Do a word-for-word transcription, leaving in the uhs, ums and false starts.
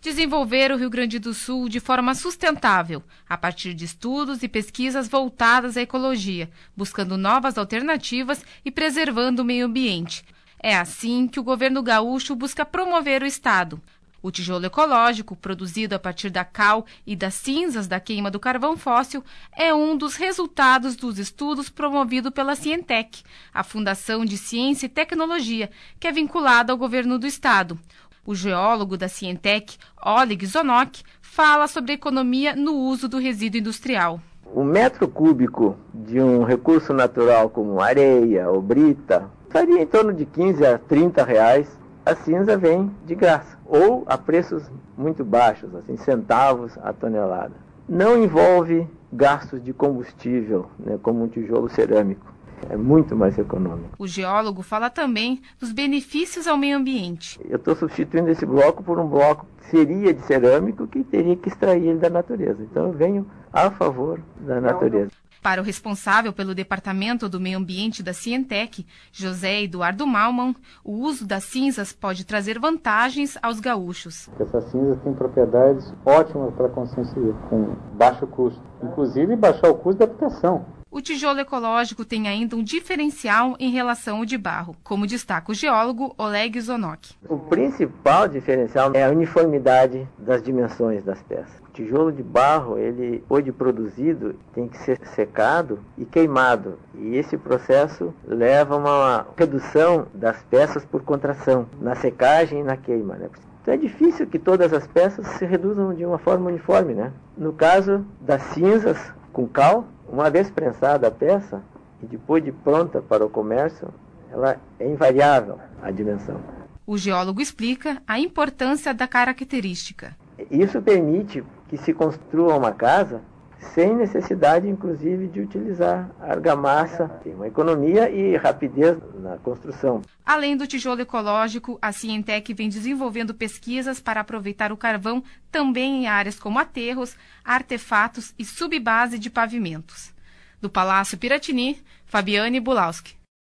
Desenvolver o Rio Grande do Sul de forma sustentável, a partir de estudos e pesquisas voltadas à ecologia, buscando novas alternativas e preservando o meio ambiente. É assim que o governo gaúcho busca promover o estado. O tijolo ecológico, produzido a partir da cal e das cinzas da queima do carvão fóssil, é um dos resultados dos estudos promovido pela Cientec, a Fundação de Ciência e Tecnologia, que é vinculada ao governo do estado. O geólogo da Cientec, Oleg Zonok, fala sobre a economia no uso do resíduo industrial. O metro cúbico de um recurso natural como areia ou brita estaria em torno de quinze a trinta reais. A cinza vem de graça, ou a preços muito baixos, assim, centavos a tonelada. Não envolve gastos de combustível, né, como um tijolo cerâmico. É muito mais econômico. O geólogo fala também dos benefícios ao meio ambiente. Eu estou substituindo esse bloco por um bloco que seria de cerâmico, que teria que extrair ele da natureza. Então eu venho a favor da natureza. Para o responsável pelo Departamento do Meio Ambiente da Cientec, José Eduardo Malman, o uso das cinzas pode trazer vantagens aos gaúchos. Essas cinzas têm propriedades ótimas para a consciência, com baixo custo. Inclusive baixar o custo da habitação. O tijolo ecológico tem ainda um diferencial em relação ao de barro, como destaca o geólogo Oleg Zonok. O principal diferencial é a uniformidade das dimensões das peças. O tijolo de barro, ele, depois de produzido, tem que ser secado e queimado. E esse processo leva a uma redução das peças por contração, na secagem e na queima, né? Então é difícil que todas as peças se reduzam de uma forma uniforme, né? No caso das cinzas com cal, uma vez prensada a peça e depois de pronta para o comércio, ela é invariável a dimensão. O geólogo explica a importância da característica. Isso permite que se construa uma casa sem necessidade, inclusive, de utilizar argamassa. Tem uma economia e rapidez na construção. Além do tijolo ecológico, a Cientec vem desenvolvendo pesquisas para aproveitar o carvão também em áreas como aterros, artefatos e subbase de pavimentos. Do Palácio Piratini, Fabiane Bulauski.